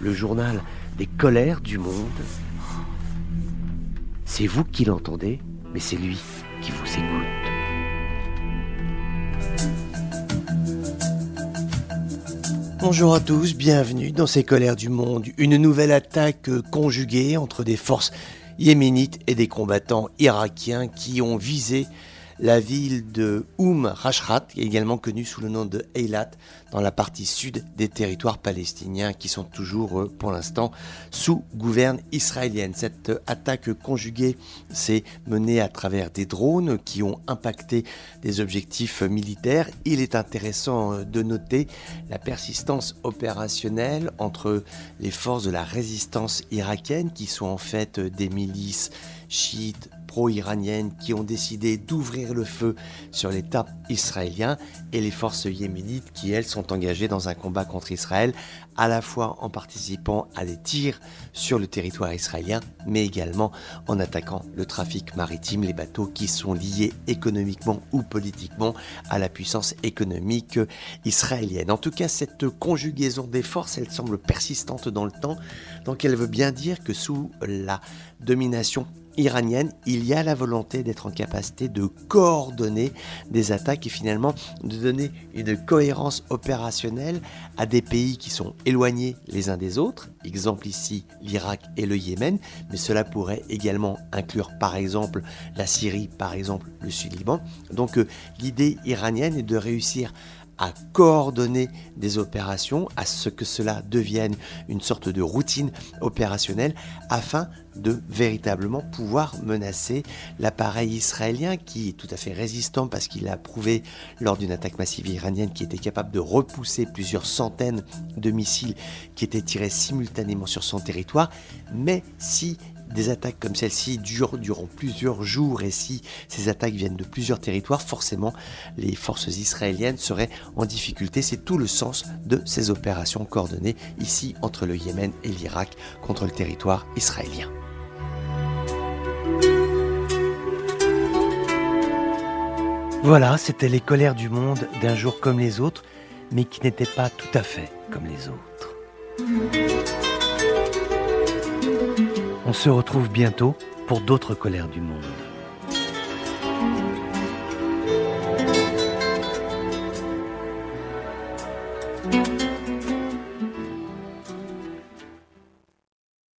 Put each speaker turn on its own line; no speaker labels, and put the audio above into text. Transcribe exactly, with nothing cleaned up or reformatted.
le journal des colères du monde. C'est vous qui l'entendez, mais c'est lui qui vous écoute. Bonjour à tous, bienvenue dans ces colères du monde. Une nouvelle attaque conjuguée entre des forces yéménites et des combattants irakiens qui ont visé la ville de Oum Rashrat, également connue sous le nom de Eilat, dans la partie sud des territoires palestiniens qui sont toujours, pour l'instant, sous gouverne israélienne. Cette attaque conjuguée s'est menée à travers des drones qui ont impacté des objectifs militaires. Il est intéressant de noter la persistance opérationnelle entre les forces de la résistance irakienne, qui sont en fait des milices chiites pro-iraniennes qui ont décidé d'ouvrir le feu sur l'État israélien, et les forces yéménites qui, elles, sont engagées dans un combat contre Israël, à la fois en participant à des tirs sur le territoire israélien, mais également en attaquant le trafic maritime, les bateaux qui sont liés économiquement ou politiquement à la puissance économique israélienne. En tout cas, cette conjugaison des forces, elle semble persistante dans le temps, donc elle veut bien dire que sous la domination iranienne, il y a la volonté d'être en capacité de coordonner des attaques et finalement de donner une cohérence opérationnelle à des pays qui sont éloignés les uns des autres, exemple ici l'Irak et le Yémen, mais cela pourrait également inclure par exemple la Syrie, par exemple le Sud-Liban. Donc euh, l'idée iranienne est de réussir à coordonner des opérations, à ce que cela devienne une sorte de routine opérationnelle afin de véritablement pouvoir menacer l'appareil israélien qui est tout à fait résistant parce qu'il a prouvé lors d'une attaque massive iranienne qu'il était capable de repousser plusieurs centaines de missiles qui étaient tirés simultanément sur son territoire. Mais si des attaques comme celle-ci durent durant plusieurs jours et si ces attaques viennent de plusieurs territoires, forcément les forces israéliennes seraient en difficulté. C'est tout le sens de ces opérations coordonnées ici entre le Yémen et l'Irak contre le territoire israélien. Voilà, c'était les colères du monde d'un jour comme les autres, mais qui n'étaient pas tout à fait comme les autres. On se retrouve bientôt pour d'autres colères du monde.